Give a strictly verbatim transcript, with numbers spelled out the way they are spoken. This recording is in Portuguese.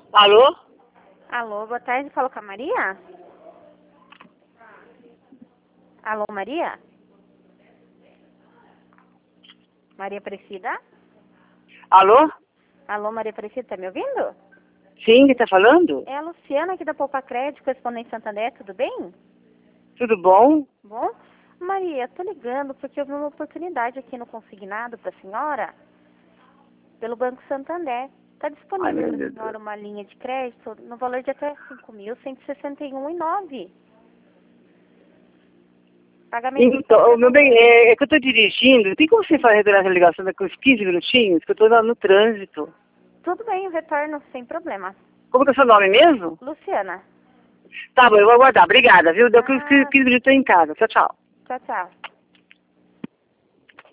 Alô? Alô, boa tarde, falo com a Maria? Alô, Maria? Maria Aparecida? Alô? Alô, Maria Aparecida, tá me ouvindo? Sim, quem tá falando? É a Luciana aqui da Poupa Crédito, correspondente Santander, tudo bem? Tudo bom? Bom? Maria, tô ligando porque eu vi uma oportunidade aqui no consignado pra senhora, pelo Banco Santander. Tá Ai, disponível meu pra Deus. senhora uma linha de crédito no valor de até cinco mil cento e sessenta e um reais e nove centavos. Pagamento em Então, qualquer meu bem, momento. é, é que eu tô dirigindo. Tem como você fazer essa ligação daqui uns quinze minutinhos? Que eu tô lá no trânsito. Tudo bem, eu retorno sem problema. Como que é o seu nome mesmo? Luciana. Tá bom, eu vou aguardar. Obrigada, viu? Daqui uns Ah, quinze minutos eu tô em casa. Tchau, tchau. tchau, tchau.